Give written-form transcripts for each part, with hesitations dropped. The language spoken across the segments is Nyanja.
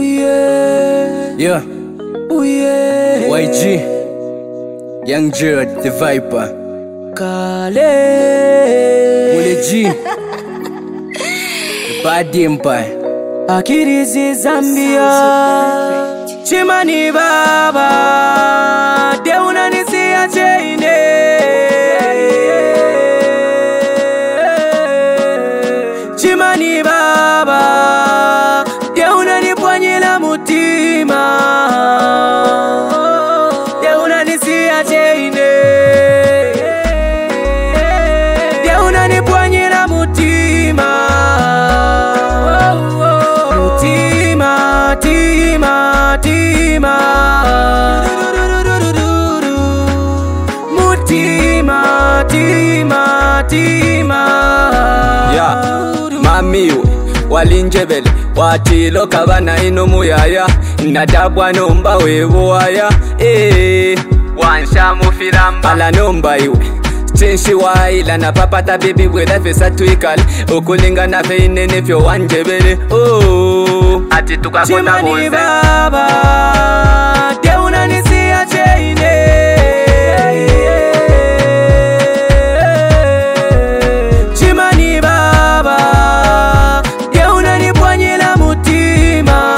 Yeah. YG, Young Gerard, the Viper. Kale Mule G, the Bad Empire. Akirizi Zambia Chimani Baba Deuna nisia cheine Chimani Baba Deuna nipwanyila mutima Deuna nisia cheine Deuna nipwanyila mutima Mamiwe walinjebele watilo kabana ino muyaya nadabwa nomba wewaya wansha mufiramba ala nomba iwe Chenshi waila na papata baby wela fesa tuikali okulinga na feinene fyo wanjebele ati tukakota bonze Chimani Baba Deuna nisia cheine Chimani Baba Deuna nipwanyila mutima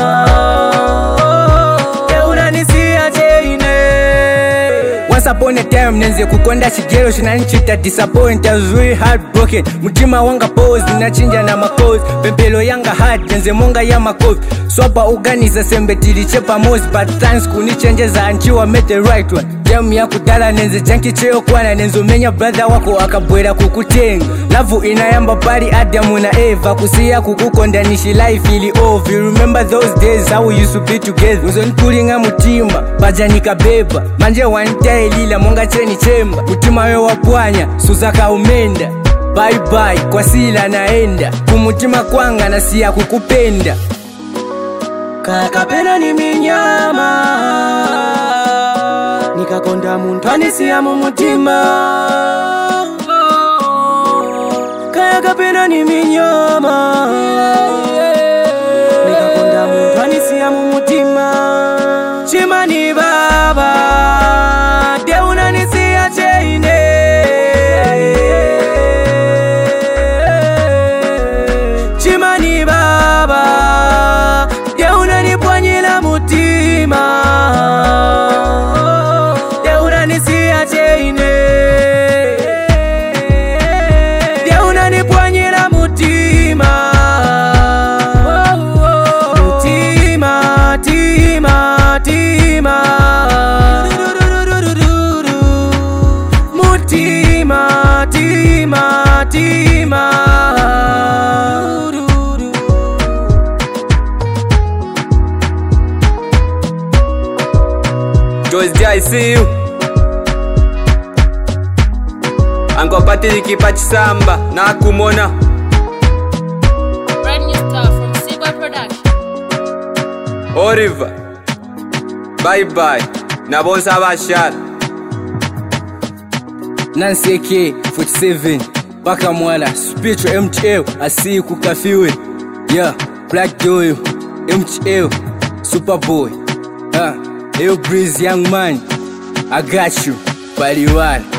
Deuna nisia cheine. Once upon a time nenze kukonda shigero shinanichita disappoint. I was really heartbroken. Mutima wanga pose ninachinja na makozi. Pempelo yanga hard nenze monga ya makozi. Swapa organiza sembe tilichepa mozi. But thanks kunichenjeza anchiwa made the right one. Jam ya kudala nenze janki cheo kwana nenzo menya brother wako akabwera kukutenga. Lavu inayamba pari Adamu na Eva. Kusia kukukonda nishi life ili off. You remember those days how we used to be together. Uzoni kulinga mutima pajanika beba. Manje wanitae lila monga cheni chemba. Mutima we wapwanya suzaka umenda. Bye bye kwa sila naenda. Kumutima kwanga na siya kukupenda. Kakapena ni minyama Nikakonda muntu anisiya mumutima Kakapena ni minyama Nikakonda muntu anisiya mumutima Chimani Baba Deuna nisia cheine Chimani Baba Deuna nipwanyila mutima Deuna nisia cheine Deuna nipwanyila mutima Mutima, tima, tima Mutima, tima, tima Joyce, I see you. Ango Patrick Pachisamba na kumona. Brand new stuff from Sigwa Production. Oriva. Bye bye. Na bonsa bashar. Nancy K 47. Baka mwala. Spiritual MTL. I see you kukafiwe. Yeah. Black Doyle. MTL. Superboy. Yo Breeze young man. I got you. Baliwan.